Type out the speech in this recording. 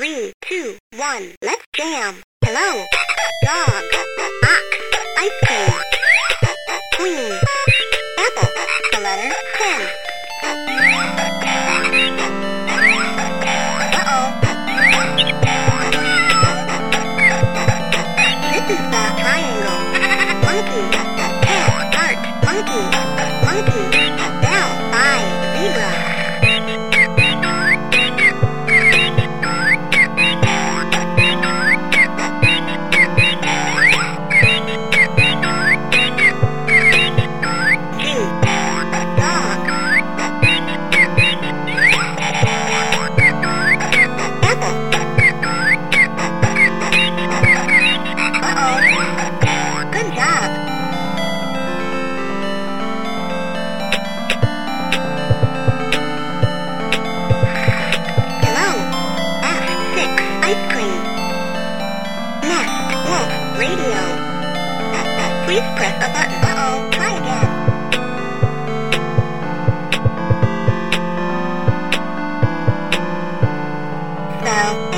3, 2, 1, let's jam. Hello. Dog. Box. Ice cream. Queen. Apple. The letter 10. Uh-oh. This is the triangle. Monkey. Cat. Heart. Monkey. Monkey. Bell. Eye. Zebra. Radio. Please press a button. Uh-oh, try again. Spell.